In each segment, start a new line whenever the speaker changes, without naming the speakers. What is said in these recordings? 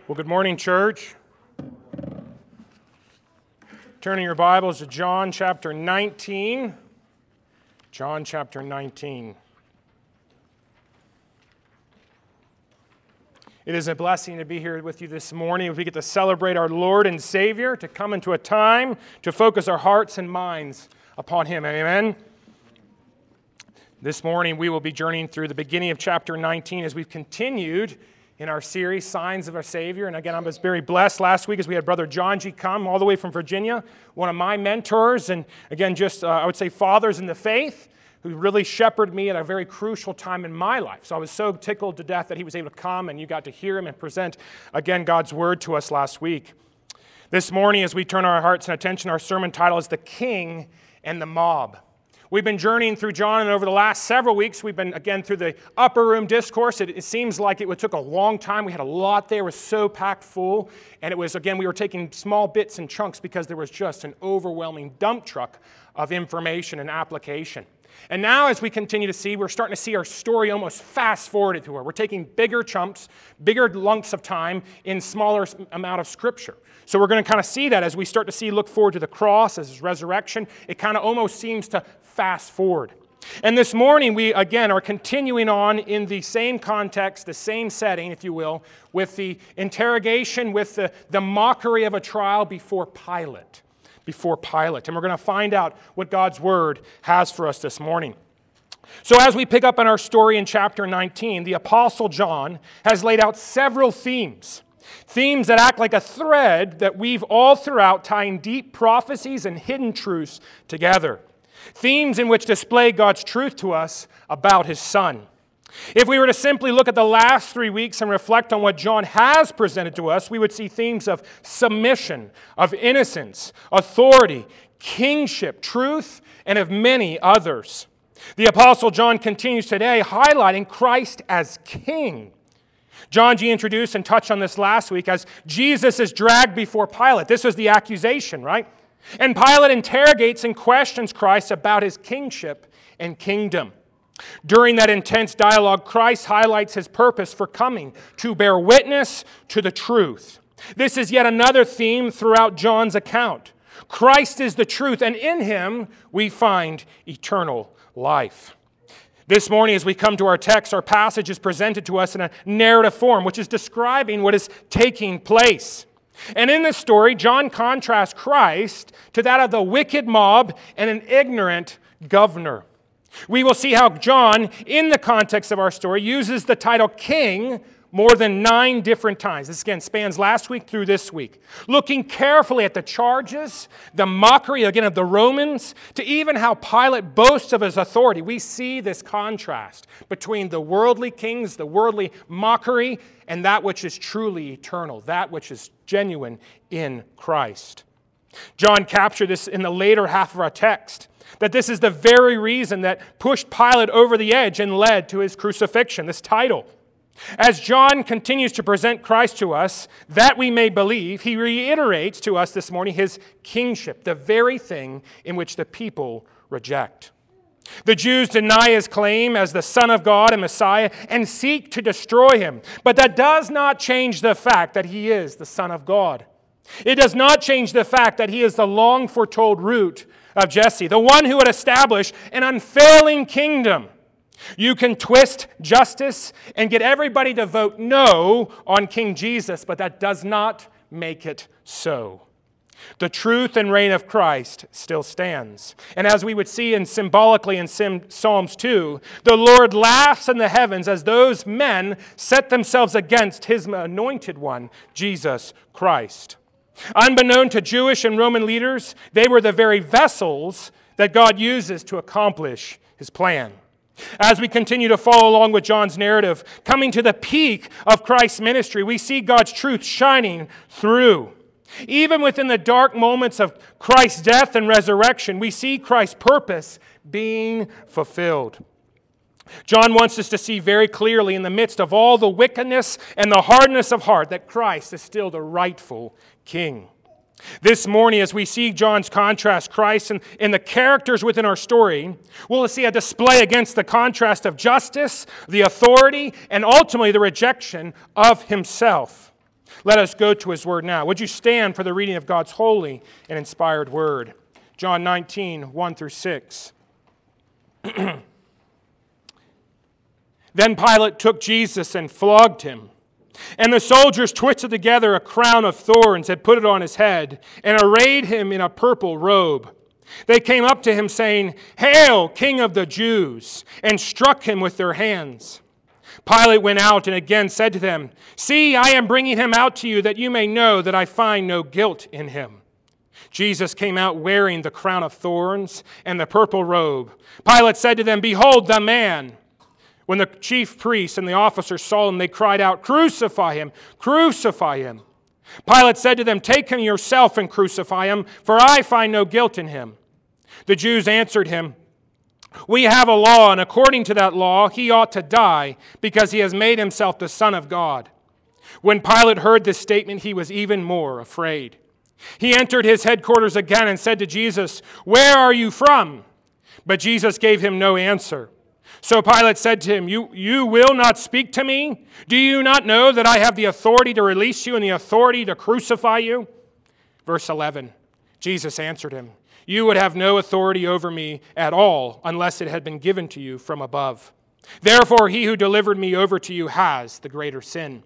Well, good morning, church. Turning your Bibles to John chapter 19. John chapter 19. It is a blessing to be here with you this morning as we get to celebrate our Lord and Savior, to come into a time to focus our hearts and minds upon Him. Amen. This morning we will be journeying through the beginning of chapter 19 as we've continued in our series, Signs of our Savior. And again, I was very blessed last week as we had Brother John G. come all the way from Virginia, one of my mentors, and again, I would say fathers in the faith, who really shepherded me at a very crucial time in my life. So I was so tickled to death that he was able to come and you got to hear him and present, again, God's Word to us last week. This morning, as we turn our hearts and attention, our sermon title is The King and the Mob. We've been journeying through John, and over the last several weeks, we've been, again, through the upper room discourse. It seems like it took a long time. We had a lot there. It was so packed full. And it was, again, we were taking small bits and chunks because there was just an overwhelming dump truck of information and application. And now, as we continue to see, we're starting to see our story almost fast-forwarded through it. We're taking bigger chunks, bigger lumps of time in smaller amount of Scripture. So we're going to kind of see that as we start to look forward to the cross, as His resurrection. It kind of almost seems to fast forward. And this morning, we, again, are continuing on in the same context, the same setting, if you will, with the interrogation, with the mockery of a trial before Pilate. And we're going to find out what God's Word has for us this morning. So as we pick up on our story in chapter 19, the Apostle John has laid out several themes that act like a thread that weave all throughout, tying deep prophecies and hidden truths together. Themes in which display God's truth to us about His Son. If we were to simply look at the last 3 weeks and reflect on what John has presented to us, we would see themes of submission, of innocence, authority, kingship, truth, and of many others. The Apostle John continues today highlighting Christ as King. John G. introduced and touched on this last week as Jesus is dragged before Pilate. This was the accusation, right? And Pilate interrogates and questions Christ about His kingship and kingdom. During that intense dialogue, Christ highlights His purpose for coming to bear witness to the truth. This is yet another theme throughout John's account. Christ is the truth, and in Him we find eternal life. This morning, as we come to our text, our passage is presented to us in a narrative form, which is describing what is taking place. And in this story, John contrasts Christ to that of the wicked mob and an ignorant governor. We will see how John, in the context of our story, uses the title King more than 9 different times. This, again, spans last week through this week. Looking carefully at the charges, the mockery, again, of the Romans, to even how Pilate boasts of his authority. We see this contrast between the worldly kings, the worldly mockery, and that which is truly eternal, that which is genuine in Christ. John captured this in the later half of our text, that this is the very reason that pushed Pilate over the edge and led to his crucifixion, this title. As John continues to present Christ to us, that we may believe, he reiterates to us this morning His kingship, the very thing in which the people reject. The Jews deny His claim as the Son of God and Messiah and seek to destroy Him. But that does not change the fact that He is the Son of God. It does not change the fact that He is the long foretold root of Jesse, the one who would establish an unfailing kingdom. You can twist justice and get everybody to vote no on King Jesus, but that does not make it so. The truth and reign of Christ still stands. And as we would see symbolically in Psalms 2, the Lord laughs in the heavens as those men set themselves against His anointed one, Jesus Christ. Unbeknown to Jewish and Roman leaders, they were the very vessels that God uses to accomplish His plan. As we continue to follow along with John's narrative, coming to the peak of Christ's ministry, we see God's truth shining through. Even within the dark moments of Christ's death and resurrection, we see Christ's purpose being fulfilled. John wants us to see very clearly in the midst of all the wickedness and the hardness of heart that Christ is still the rightful King. This morning, as we see John's contrast Christ and the characters within our story, we'll see a display against the contrast of justice, the authority, and ultimately the rejection of Himself. Let us go to his word now. Would you stand for the reading of God's holy and inspired word? John 19, 1 through 6. Then Pilate took Jesus and flogged him. And the soldiers twisted together a crown of thorns and put it on his head and arrayed him in a purple robe. They came up to him saying, "Hail, King of the Jews!" and struck him with their hands. Pilate went out and again said to them, "See, I am bringing him out to you that you may know that I find no guilt in him." Jesus came out wearing the crown of thorns and the purple robe. Pilate said to them, "Behold the man." When the chief priests and the officers saw him, they cried out, "Crucify him! Crucify him!" Pilate said to them, "Take him yourself and crucify him, for I find no guilt in him." The Jews answered him, "We have a law, and according to that law, he ought to die, because he has made himself the Son of God." When Pilate heard this statement, he was even more afraid. He entered his headquarters again and said to Jesus, "Where are you from?" But Jesus gave him no answer. So Pilate said to him, You will not speak to me? Do you not know that I have the authority to release you and the authority to crucify you? Verse 11, Jesus answered him, "You would have no authority over me at all unless it had been given to you from above. Therefore, he who delivered me over to you has the greater sin."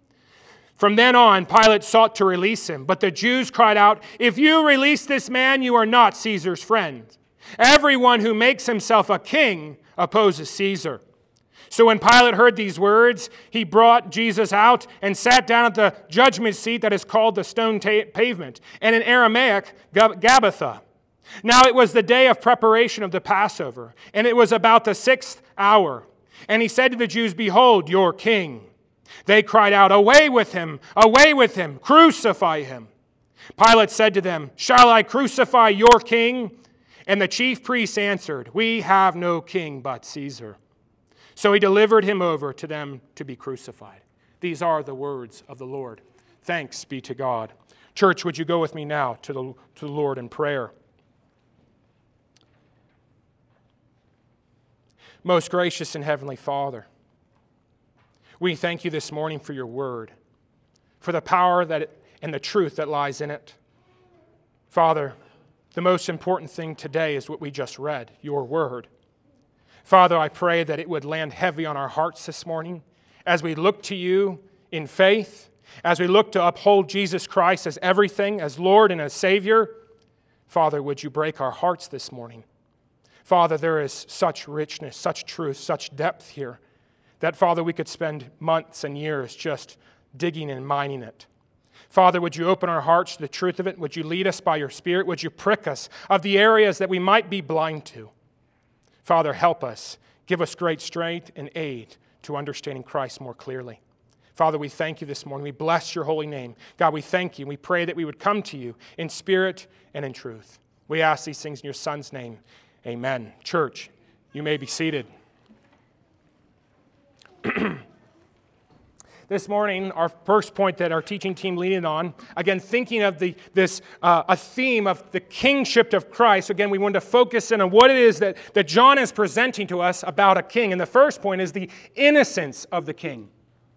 From then on, Pilate sought to release him, but the Jews cried out, "If you release this man, you are not Caesar's friend. Everyone who makes himself a king opposes Caesar." So when Pilate heard these words, he brought Jesus out and sat down at the judgment seat that is called the stone pavement, and in Aramaic, Gabbatha. Now it was the day of preparation of the Passover, and it was about the 6th hour. And he said to the Jews, "Behold, your king." They cried out, "Away with him! Away with him! Crucify him!" Pilate said to them, "Shall I crucify your king?" And the chief priests answered, "We have no king but Caesar." So he delivered him over to them to be crucified. These are the words of the Lord. Thanks be to God. Church, would you go with me now to the Lord in prayer? Most gracious and heavenly Father, we thank you this morning for your word, for the power and the truth that lies in it. Father, the most important thing today is what we just read, your word. Father, I pray that it would land heavy on our hearts this morning as we look to you in faith, as we look to uphold Jesus Christ as everything, as Lord and as Savior. Father, would you break our hearts this morning? Father, there is such richness, such truth, such depth here that, Father, we could spend months and years just digging and mining it. Father, would you open our hearts to the truth of it? Would you lead us by your Spirit? Would you prick us of the areas that we might be blind to? Father, help us. Give us great strength and aid to understanding Christ more clearly. Father, we thank you this morning. We bless your holy name. God, we thank you. We pray that we would come to you in spirit and in truth. We ask these things in your Son's name. Amen. Church, you may be seated. This morning, our first point that our teaching team leaned on, again, thinking of a theme of the kingship of Christ. Again, we wanted to focus in on what it is that John is presenting to us about a king. And the first point is the innocence of the king.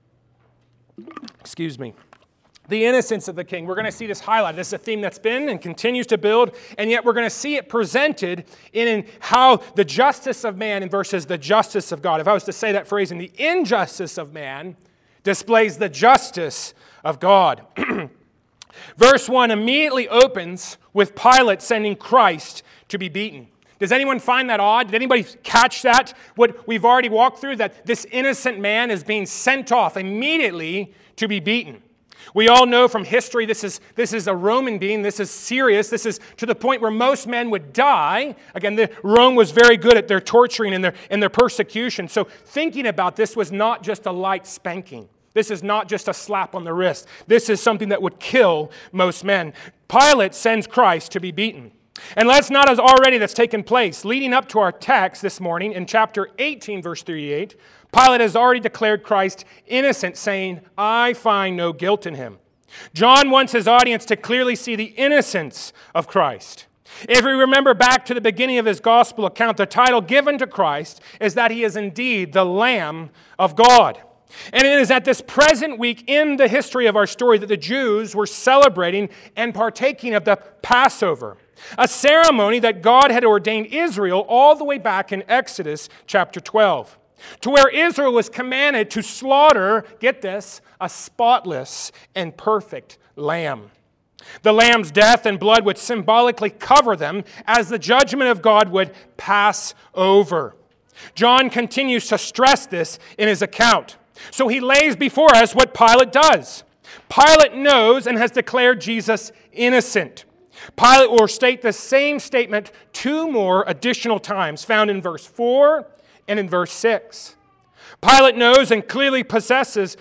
Excuse me. The innocence of the king. We're going to see this highlighted. This is a theme that's been and continues to build, and yet we're going to see it presented in how the justice of man versus the justice of God. If I was to say that phrase, in the injustice of man displays the justice of God. Verse 1 immediately opens with Pilate sending Christ to be beaten. Does anyone find that odd? Did anybody catch that? What we've already walked through, that this innocent man is being sent off immediately to be beaten. We all know from history this is a Roman being. This is serious. This is to the point where most men would die. Again, Rome was very good at their torturing and their persecution. So thinking about this was not just a light spanking. This is not just a slap on the wrist. This is something that would kill most men. Pilate sends Christ to be beaten. And let's not as already that's taken place. Leading up to our text this morning in chapter 18, verse 38, Pilate has already declared Christ innocent, saying, "I find no guilt in him." John wants his audience to clearly see the innocence of Christ. If we remember back to the beginning of his gospel account, the title given to Christ is that he is indeed the Lamb of God. And it is at this present week in the history of our story that the Jews were celebrating and partaking of the Passover, a ceremony that God had ordained Israel all the way back in Exodus chapter 12, to where Israel was commanded to slaughter, get this, a spotless and perfect lamb. The lamb's death and blood would symbolically cover them as the judgment of God would pass over. John continues to stress this in his account. So he lays before us what Pilate does. Pilate knows and has declared Jesus innocent. Pilate will state the same statement two more additional times, found in verse 4 and in verse 6. Pilate knows and clearly possesses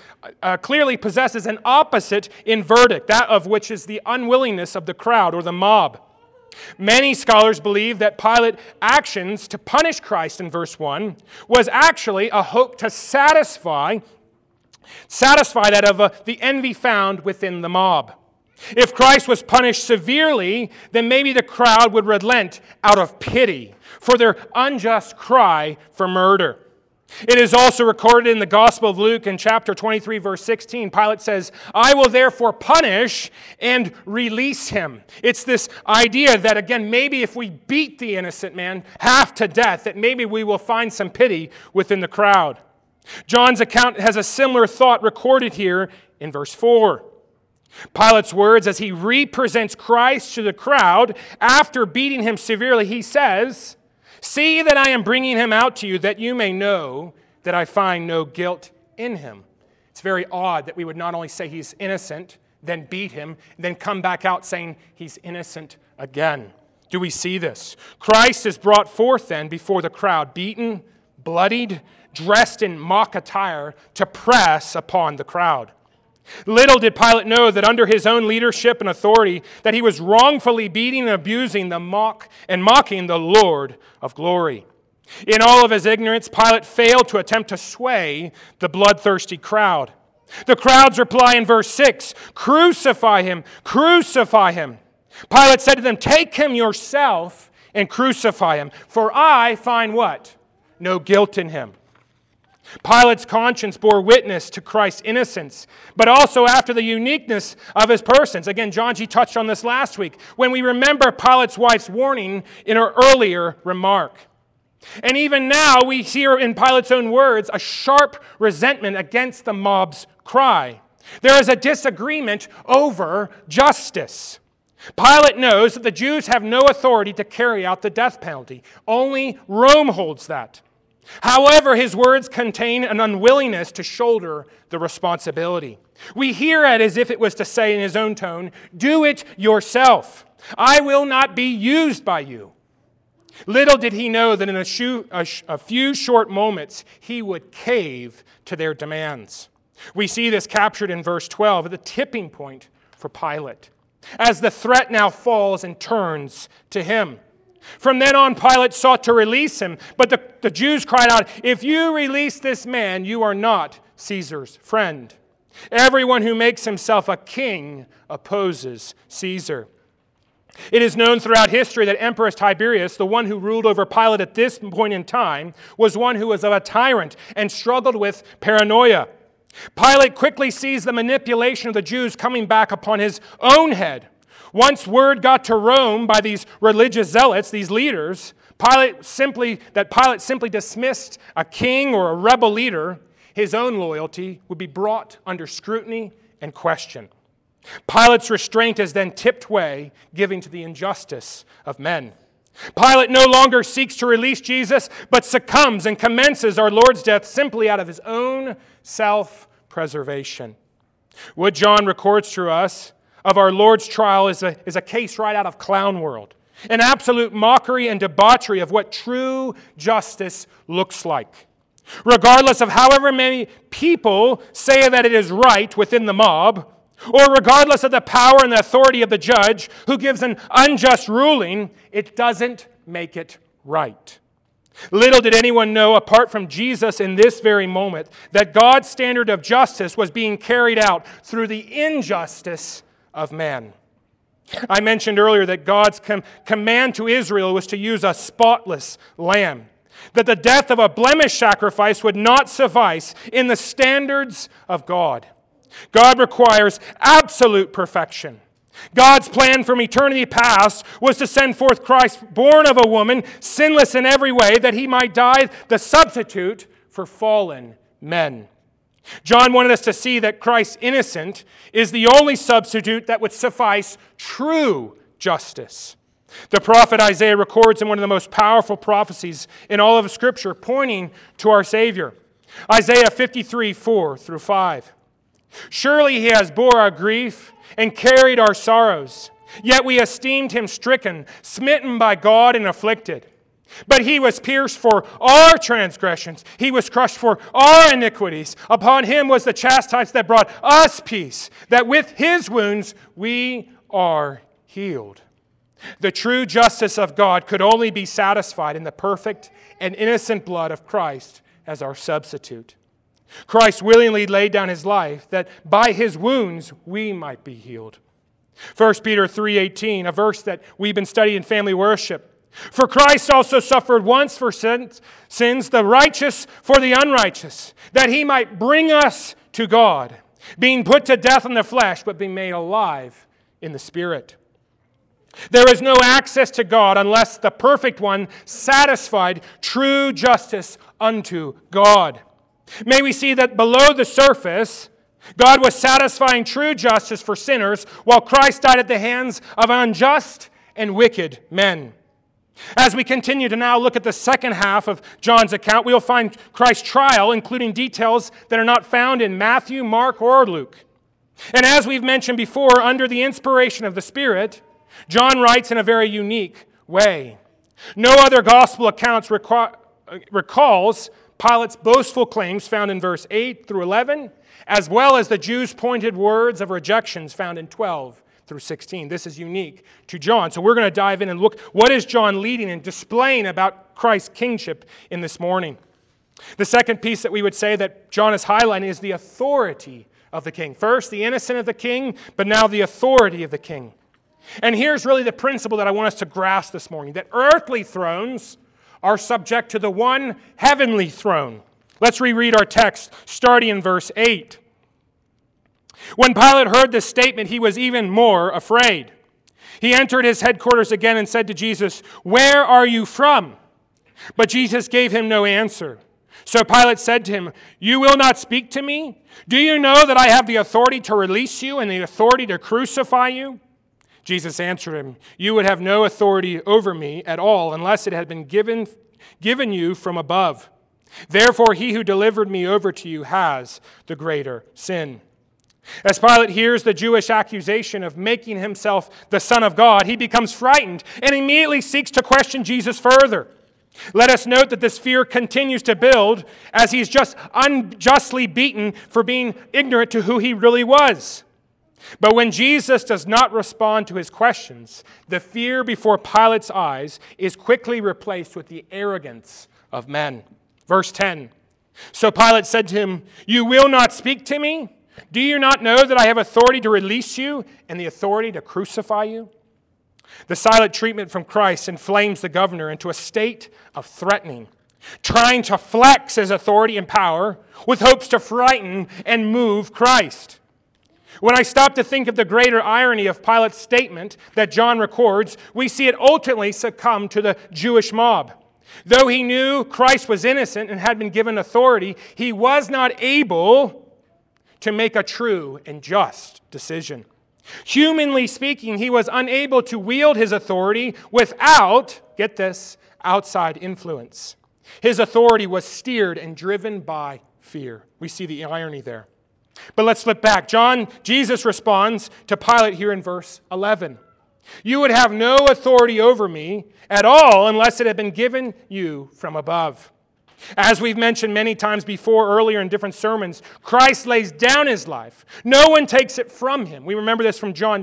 an opposite in verdict, that of which is the unwillingness of the crowd or the mob. Many scholars believe that Pilate's actions to punish Christ in verse 1 was actually a hope to satisfy that of the envy found within the mob. If Christ was punished severely, then maybe the crowd would relent out of pity for their unjust cry for murder. It is also recorded in the Gospel of Luke in chapter 23, verse 16. Pilate says, "I will therefore punish and release him." It's this idea that, again, maybe if we beat the innocent man half to death, that maybe we will find some pity within the crowd. John's account has a similar thought recorded here in verse 4. Pilate's words as he represents Christ to the crowd after beating him severely, he says, "See that I am bringing him out to you, that you may know that I find no guilt in him." It's very odd that we would not only say he's innocent, then beat him, then come back out saying he's innocent again. Do we see this? Christ is brought forth then before the crowd, beaten, bloodied, dressed in mock attire to press upon the crowd. Little did Pilate know that under his own leadership and authority that he was wrongfully beating and abusing mocking the Lord of glory. In all of his ignorance, Pilate failed to attempt to sway the bloodthirsty crowd. The crowd's reply in verse 6, "Crucify him, crucify him." Pilate said to them, "Take him yourself and crucify him, for I find" what? "No guilt in him." Pilate's conscience bore witness to Christ's innocence, but also after the uniqueness of his persons. Again, John G. touched on this last week when we remember Pilate's wife's warning in her earlier remark. And even now we hear in Pilate's own words a sharp resentment against the mob's cry. There is a disagreement over justice. Pilate knows that the Jews have no authority to carry out the death penalty. Only Rome holds that. However, his words contain an unwillingness to shoulder the responsibility. We hear it as if it was to say in his own tone, "Do it yourself. I will not be used by you." Little did he know that in a few short moments he would cave to their demands. We see this captured in verse 12 at the tipping point for Pilate, as the threat now falls and turns to him. From then on, Pilate sought to release him, but the Jews cried out, "If you release this man, you are not Caesar's friend. Everyone who makes himself a king opposes Caesar." It is known throughout history that Emperor Tiberius, the one who ruled over Pilate at this point in time, was one who was a tyrant and struggled with paranoia. Pilate quickly sees the manipulation of the Jews coming back upon his own head. Once word got to Rome by these religious zealots, these leaders, Pilate simply dismissed a king or a rebel leader, his own loyalty would be brought under scrutiny and question. Pilate's restraint is then tipped way, giving to the injustice of men. Pilate no longer seeks to release Jesus, but succumbs and commences our Lord's death simply out of his own self-preservation. What John records to us of our Lord's trial is a case right out of clown world, an absolute mockery and debauchery of what true justice looks like. Regardless of however many people say that it is right within the mob, or regardless of the power and the authority of the judge who gives an unjust ruling, it doesn't make it right. Little did anyone know, apart from Jesus in this very moment, that God's standard of justice was being carried out through the injustice of man. I mentioned earlier that God's command to Israel was to use a spotless lamb. that the death of a blemish sacrifice would not suffice in the standards of God. God requires absolute perfection. God's plan from eternity past was to send forth Christ, born of a woman, sinless in every way, that he might die the substitute for fallen men. John wanted us to see that Christ, innocent, is the only substitute that would suffice true justice. The prophet Isaiah records in one of the most powerful prophecies in all of Scripture, pointing to our Savior. Isaiah 53, 4 through 5. Surely he has bore our grief and carried our sorrows. Yet we esteemed him stricken, smitten by God, and afflicted. But he was pierced for our transgressions. He was crushed for our iniquities. Upon him was the chastisement that brought us peace, that with his wounds we are healed. The true justice of God could only be satisfied in the perfect and innocent blood of Christ as our substitute. Christ willingly laid down his life that by his wounds we might be healed. 1 Peter 3:18, a verse that we've been studying in family worship. For Christ also suffered once for sins, the righteous for the unrighteous, that he might bring us to God, being put to death in the flesh, but being made alive in the Spirit. There is no access to God unless the perfect one satisfied true justice unto God. May we see that below the surface, God was satisfying true justice for sinners, while Christ died at the hands of unjust and wicked men. As we continue to now look at the second half of John's account, we will find Christ's trial, including details that are not found in Matthew, Mark, or Luke. And as we've mentioned before, under the inspiration of the Spirit, John writes in a very unique way. No other gospel accounts recalls Pilate's boastful claims found in verse 8 through 11, as well as the Jews' pointed words of rejections found in 12 through 16. This is unique to John. So we're going to dive in and look, what is John leading and displaying about Christ's kingship in this morning? The second piece that we would say that John is highlighting is the authority of the king. First, the innocent of the king, but now the authority of the king. And here's really the principle that I want us to grasp this morning, that earthly thrones are subject to the one heavenly throne. Let's reread our text, starting in verse 8. When Pilate heard this statement, he was even more afraid. He entered his headquarters again and said to Jesus, "Where are you from?" But Jesus gave him no answer. So Pilate said to him, "You will not speak to me? Do you know that I have the authority to release you and the authority to crucify you?" Jesus answered him, "You would have no authority over me at all unless it had been given you from above. Therefore, he who delivered me over to you has the greater sin." As Pilate hears the Jewish accusation of making himself the Son of God, he becomes frightened and immediately seeks to question Jesus further. Let us note that this fear continues to build as he's just unjustly beaten for being ignorant to who he really was. But when Jesus does not respond to his questions, the fear before Pilate's eyes is quickly replaced with the arrogance of men. Verse 10, so Pilate said to him, "You will not speak to me? Do you not know that I have authority to release you and the authority to crucify you?" The silent treatment from Christ inflames the governor into a state of threatening, trying to flex his authority and power with hopes to frighten and move Christ. When I stop to think of the greater irony of Pilate's statement that John records, we see it ultimately succumb to the Jewish mob. Though he knew Christ was innocent and had been given authority, he was not able to make a true and just decision. Humanly speaking, he was unable to wield his authority without, get this, outside influence. His authority was steered and driven by fear. We see the irony there. But let's flip back. Jesus responds to Pilate here in verse 11. "You would have no authority over me at all unless it had been given you from above." As we've mentioned many times before earlier in different sermons, Christ lays down his life. No one takes it from him. We remember this from John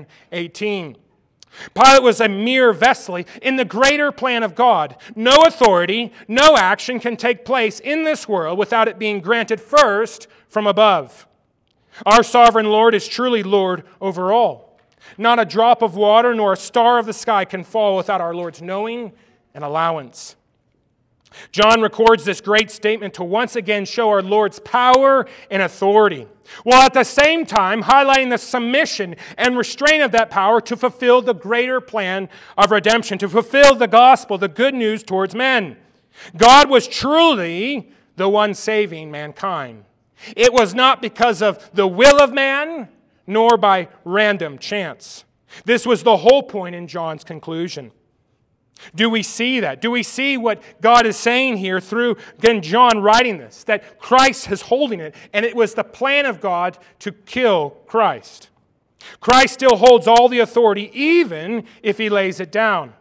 10:18. Pilate was a mere vessel in the greater plan of God. No authority, no action can take place in this world without it being granted first from above. Our sovereign Lord is truly Lord over all. Not a drop of water nor a star of the sky can fall without our Lord's knowing and allowance. John records this great statement to once again show our Lord's power and authority, while at the same time highlighting the submission and restraint of that power to fulfill the greater plan of redemption, to fulfill the gospel, the good news towards men. God was truly the one saving mankind. It was not because of the will of man, nor by random chance. This was the whole point in John's conclusion. Do we see that? Do we see what God is saying here through, again, John writing this, that Christ is holding it, and it was the plan of God to kill Christ. Christ still holds all the authority, even if he lays it down.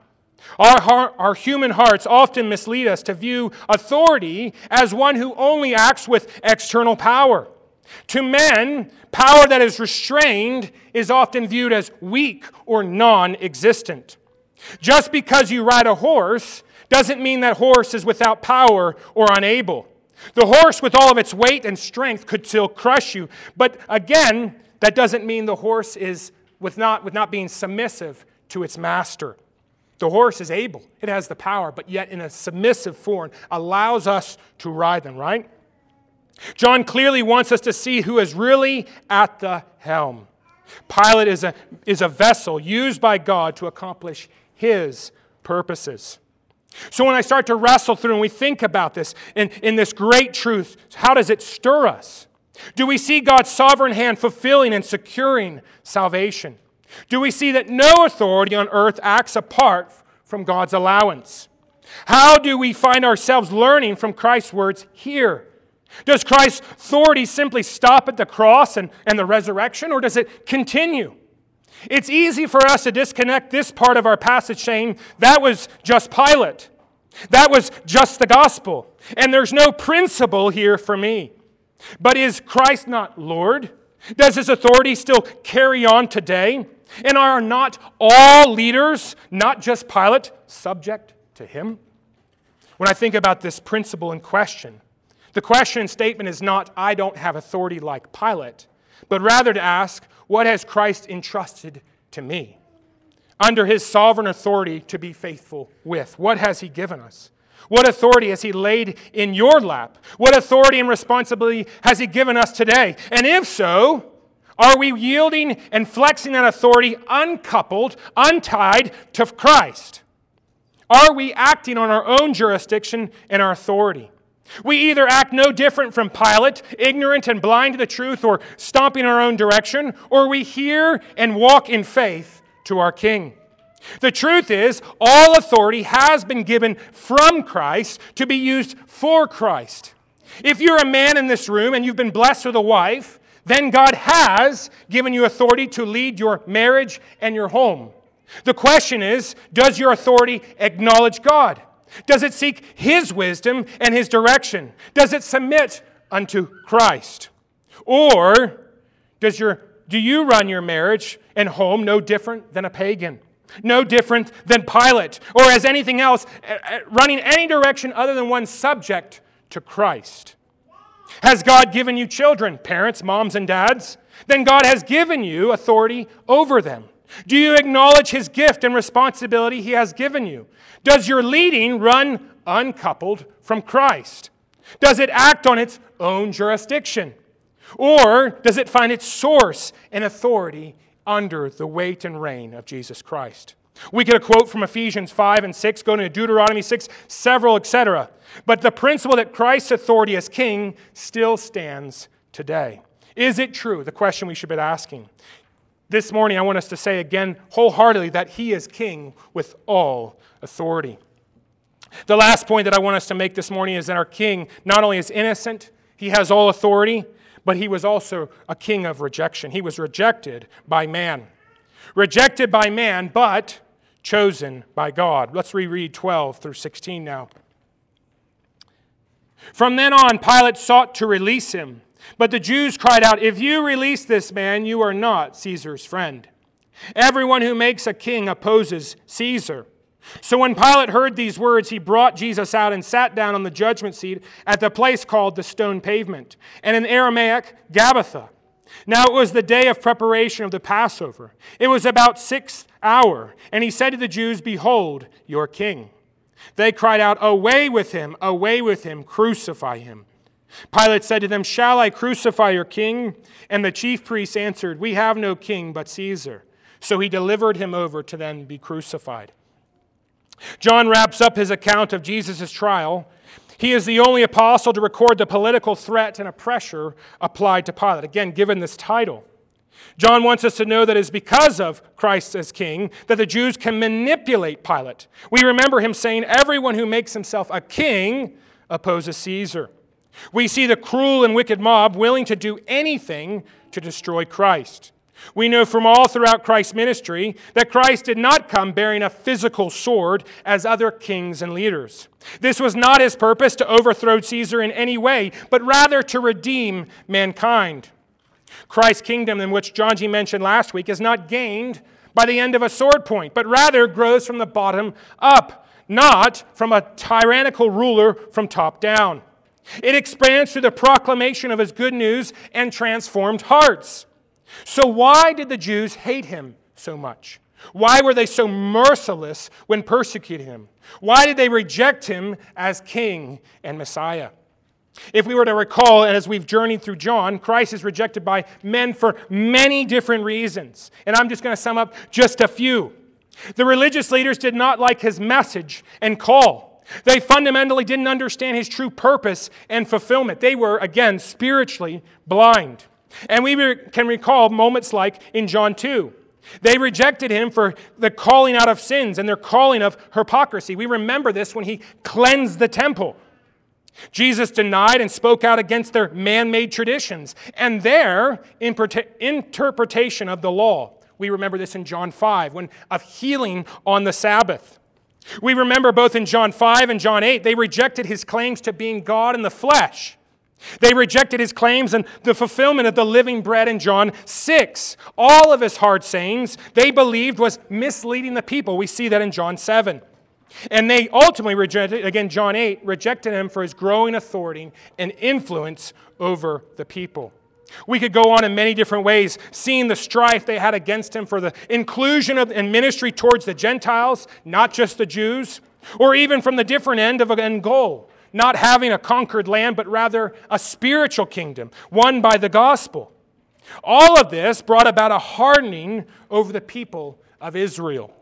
Our human hearts often mislead us to view authority as one who only acts with external power. To men, power that is restrained is often viewed as weak or non-existent. Just because you ride a horse doesn't mean that horse is without power or unable. The horse, with all of its weight and strength, could still crush you. But again, that doesn't mean the horse is with not being submissive to its master. The horse is able. It has the power, but yet in a submissive form allows us to ride them, right? John clearly wants us to see who is really at the helm. Pilate is a vessel used by God to accomplish his purposes. So when I start to wrestle through and we think about this, in this great truth, how does it stir us? Do we see God's sovereign hand fulfilling and securing salvation? Do we see that no authority on earth acts apart from God's allowance? How do we find ourselves learning from Christ's words here? Does Christ's authority simply stop at the cross and the resurrection, or does it continue? It's easy for us to disconnect this part of our passage saying, that was just Pilate. That was just the gospel. And there's no principle here for me. But is Christ not Lord? Does his authority still carry on today? And are not all leaders, not just Pilate, subject to him? When I think about this principle in question, the question and statement is not, I don't have authority like Pilate, but rather to ask, what has Christ entrusted to me? Under his sovereign authority to be faithful with. What has he given us? What authority has he laid in your lap? What authority and responsibility has he given us today? And if so, are we yielding and flexing that authority uncoupled, untied to Christ? Are we acting on our own jurisdiction and our authority? We either act no different from Pilate, ignorant and blind to the truth, or stomping our own direction, or we hear and walk in faith to our King. The truth is, all authority has been given from Christ to be used for Christ. If you're a man in this room and you've been blessed with a wife, then God has given you authority to lead your marriage and your home. The question is, does your authority acknowledge God? Does it seek his wisdom and his direction? Does it submit unto Christ? Or do you run your marriage and home no different than a pagan? No different than Pilate? Or as anything else, running any direction other than one subject to Christ? Has God given you children, parents, moms, and dads? Then God has given you authority over them. Do you acknowledge his gift and responsibility he has given you? Does your leading run uncoupled from Christ? Does it act on its own jurisdiction? Or does it find its source and authority under the weight and reign of Jesus Christ? We get a quote from Ephesians 5 and 6, going to Deuteronomy 6, several, etc. But the principle that Christ's authority as king still stands today. Is it true? The question we should be asking. This morning, I want us to say again wholeheartedly that he is king with all authority. The last point that I want us to make this morning is that our king not only is innocent, he has all authority, but he was also a king of rejection. He was rejected by man. Rejected by man, but chosen by God. Let's reread 12 through 16 now. From then on, Pilate sought to release him. But the Jews cried out, "If you release this man, you are not Caesar's friend. Everyone who makes a king opposes Caesar." So when Pilate heard these words, he brought Jesus out and sat down on the judgment seat at the place called the Stone Pavement, and in Aramaic, Gabbatha. Now it was the day of preparation of the Passover. It was about 6th hour, and he said to the Jews, "Behold, your king." They cried out, away with him, crucify him. Pilate said to them, shall I crucify your king? And the chief priests answered, we have no king but Caesar. So he delivered him over to them be crucified. John wraps up his account of Jesus' trial. He is the only apostle to record the political threat and pressure applied to Pilate. Again, given this title. John wants us to know that it's because of Christ as king that the Jews can manipulate Pilate. We remember him saying, everyone who makes himself a king opposes Caesar. We see the cruel and wicked mob willing to do anything to destroy Christ. We know from all throughout Christ's ministry that Christ did not come bearing a physical sword as other kings and leaders. This was not his purpose to overthrow Caesar in any way, but rather to redeem mankind. Christ's kingdom, in which John G. mentioned last week, is not gained by the end of a sword point, but rather grows from the bottom up, not from a tyrannical ruler from top down. It expands through the proclamation of his good news and transformed hearts. So why did the Jews hate him so much? Why were they so merciless when persecuting him? Why did they reject him as king and Messiah? If we were to recall, and as we've journeyed through John, Christ is rejected by men for many different reasons. And I'm just going to sum up just a few. The religious leaders did not like his message and call. They fundamentally didn't understand his true purpose and fulfillment. They were, again, spiritually blind. And we can recall moments like in John 2. They rejected him for the calling out of sins and their calling of hypocrisy. We remember this when he cleansed the temple. Jesus denied and spoke out against their man-made traditions and their interpretation of the law. We remember this in John 5, when of healing on the Sabbath. We remember both in John 5 and John 8, they rejected his claims to being God in the flesh. They rejected his claims and the fulfillment of the living bread in John 6. All of his hard sayings they believed was misleading the people. We see that in John 7. And they ultimately rejected, again, John 8, rejected him for his growing authority and influence over the people. We could go on in many different ways, seeing the strife they had against him for the inclusion of and ministry towards the Gentiles, not just the Jews, or even from the different end of an goal, not having a conquered land, but rather a spiritual kingdom, won by the gospel. All of this brought about a hardening over the people of Israel.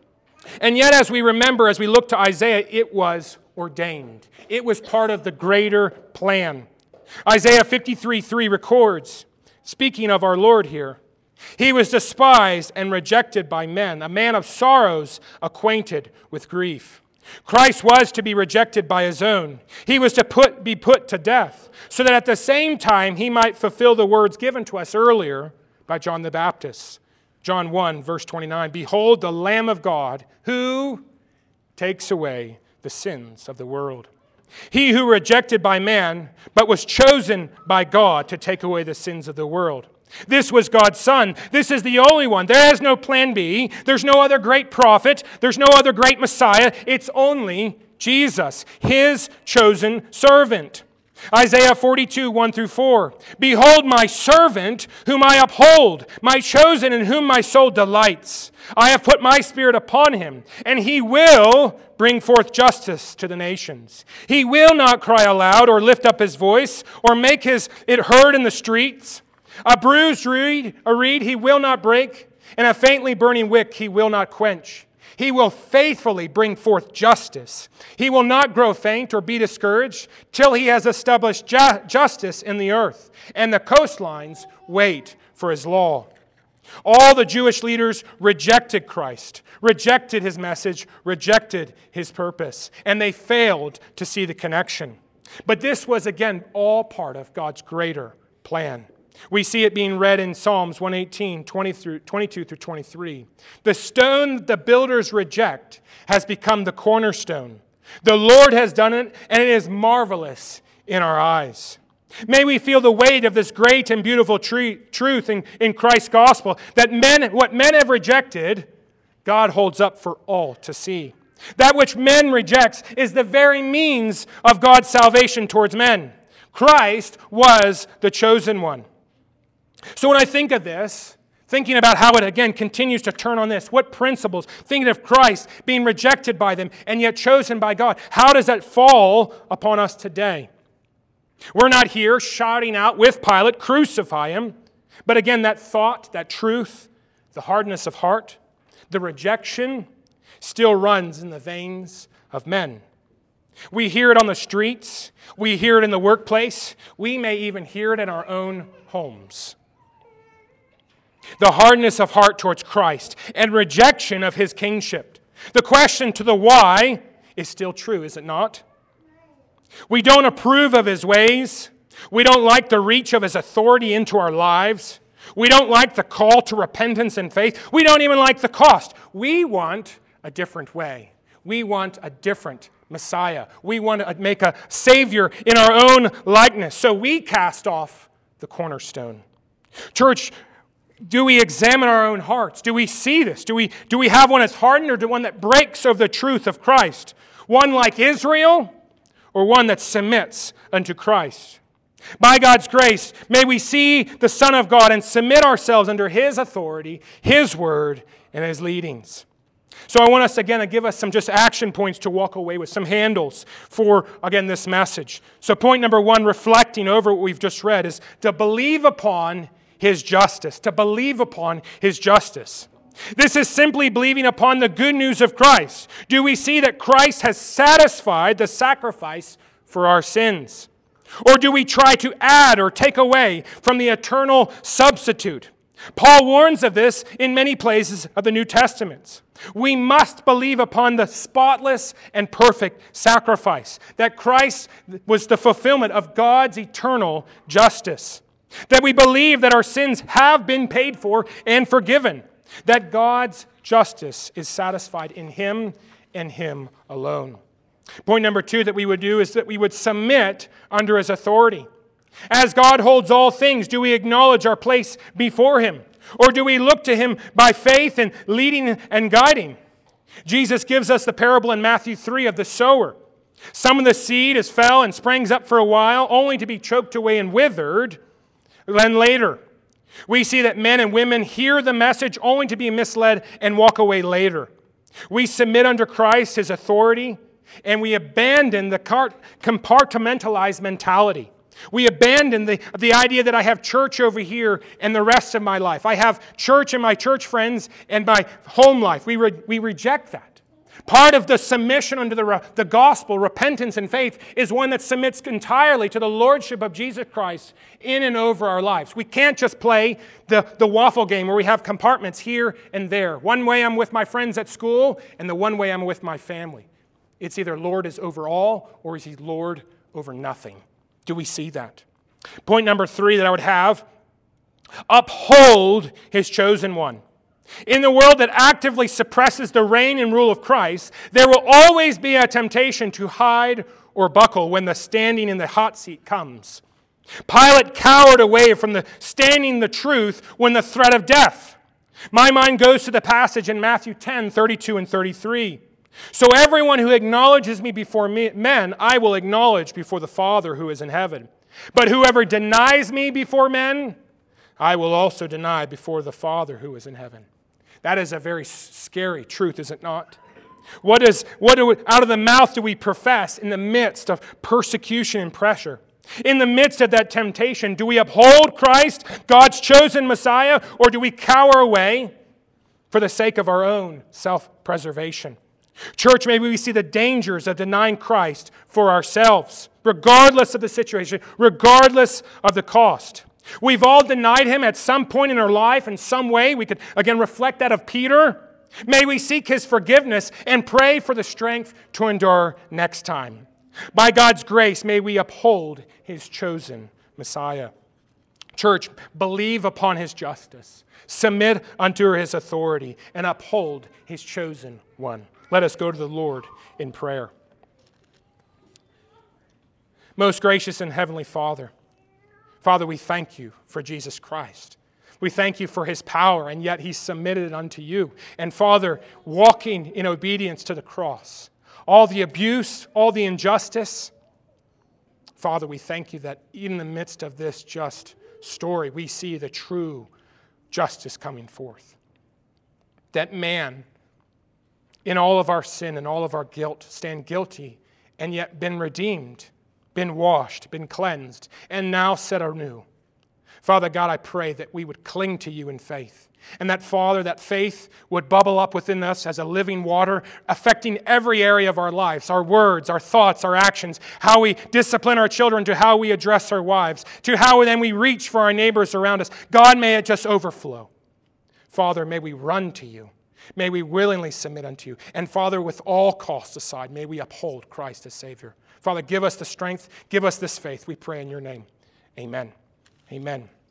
And yet, as we remember, as we look to Isaiah, it was ordained. It was part of the greater plan. Isaiah 53:3 records, speaking of our Lord here, he was despised and rejected by men, a man of sorrows, acquainted with grief. Christ was to be rejected by his own. He was to be put to death, so that at the same time he might fulfill the words given to us earlier by John the Baptist. John 1, verse 29, behold the Lamb of God who takes away the sins of the world. He who rejected by man, but was chosen by God to take away the sins of the world. This was God's Son. This is the only one. There is no plan B. There's no other great prophet. There's no other great Messiah. It's only Jesus, his chosen servant. Isaiah 42, 1 through 4. Behold my servant, whom I uphold, my chosen in whom my soul delights. I have put my spirit upon him, and he will bring forth justice to the nations. He will not cry aloud or lift up his voice or make it heard in the streets. A bruised reed he will not break, and a faintly burning wick he will not quench. He will faithfully bring forth justice. He will not grow faint or be discouraged till he has established justice in the earth, and the coastlines wait for his law. All the Jewish leaders rejected Christ, rejected his message, rejected his purpose, and they failed to see the connection. But this was, again, all part of God's greater plan. We see it being read in Psalms 118, 22 through 23. The stone that the builders reject has become the cornerstone. The Lord has done it, and it is marvelous in our eyes. May we feel the weight of this great and beautiful truth in Christ's gospel, that what men have rejected, God holds up for all to see. That which men reject is the very means of God's salvation towards men. Christ was the chosen one. So when I think of this, Thinking about how it again continues to turn on this. What principles? Thinking of Christ being rejected by them and yet chosen by God. How does that fall upon us today? We're not here shouting out with Pilate, crucify him. But again, that thought, that truth, the hardness of heart, the rejection still runs in the veins of men. We hear it on the streets. We hear it in the workplace. We may even hear it in our own homes. The hardness of heart towards Christ and rejection of his kingship. The question to the why is still true, is it not? We don't approve of his ways. We don't like the reach of his authority into our lives. We don't like the call to repentance and faith. We don't even like the cost. We want a different way. We want a different Messiah. We want to make a Savior in our own likeness. So we cast off the cornerstone. Church, do we examine our own hearts? Do we see this? Do we have one that's hardened or one that breaks over the truth of Christ? One like Israel or one that submits unto Christ? By God's grace, may we see the Son of God and submit ourselves under his authority, his word, and his leadings. So I want us again to give us some just action points to walk away with, some handles for, again, this message. So point number one, reflecting over what we've just read, is to believe upon his justice. To believe upon his justice. This is simply believing upon the good news of Christ. Do we see that Christ has satisfied the sacrifice for our sins? Or do we try to add or take away from the eternal substitute? Paul warns of this in many places of the New Testament. We must believe upon the spotless and perfect sacrifice, that Christ was the fulfillment of God's eternal justice, that we believe that our sins have been paid for and forgiven, that God's justice is satisfied in him and him alone. Point number two that we would do is that we would submit under his authority. As God holds all things, do we acknowledge our place before him? Or do we look to him by faith and leading and guiding? Jesus gives us the parable in Matthew 3 of the sower. Some of the seed is fell and springs up for a while, only to be choked away and withered. Then later, we see that men and women hear the message only to be misled and walk away later. We submit under Christ, his authority, and we abandon the compartmentalized mentality. We abandon the idea that I have church over here and the rest of my life. I have church and my church friends and my home life. We reject that. Part of the submission under the gospel, repentance and faith, is one that submits entirely to the lordship of Jesus Christ in and over our lives. We can't just play the waffle game where we have compartments here and there. One way I'm with my friends at school and the one way I'm with my family. It's either Lord is over all or is he Lord over nothing. Do we see that? Point number three that I would have, uphold his chosen one. In the world that actively suppresses the reign and rule of Christ, there will always be a temptation to hide or buckle when the standing in the hot seat comes. Pilate cowered away from the standing the truth when the threat of death. My mind goes to the passage in Matthew 10, 32 and 33. So everyone who acknowledges me before men, I will acknowledge before the Father who is in heaven. But whoever denies me before men, I will also deny before the Father who is in heaven. That is a very scary truth, is it not? What out of the mouth do we profess in the midst of persecution and pressure? In the midst of that temptation, do we uphold Christ, God's chosen Messiah, or do we cower away for the sake of our own self-preservation? Church, maybe we see the dangers of denying Christ for ourselves, regardless of the situation, regardless of the cost. We've all denied him at some point in our life in some way. We could, again, reflect that of Peter. May we seek his forgiveness and pray for the strength to endure next time. By God's grace, may we uphold his chosen Messiah. Church, believe upon his justice, submit unto his authority, and uphold his chosen one. Let us go to the Lord in prayer. Most gracious and heavenly Father, Father, we thank you for Jesus Christ. We thank you for his power, and yet he submitted it unto you. And Father, walking in obedience to the cross, all the abuse, all the injustice, Father, we thank you that even in the midst of this just story, we see the true justice coming forth. That man, in all of our sin and all of our guilt, stand guilty and yet been redeemed, been washed, been cleansed, and now set anew. Father God, I pray that we would cling to you in faith. And that, Father, that faith would bubble up within us as a living water, affecting every area of our lives, our words, our thoughts, our actions, how we discipline our children, to how we address our wives, to how then we reach for our neighbors around us. God, may it just overflow. Father, may we run to you. May we willingly submit unto you. And Father, with all costs aside, may we uphold Christ as Savior. Father, give us the strength, give us this faith, we pray in your name. Amen. Amen.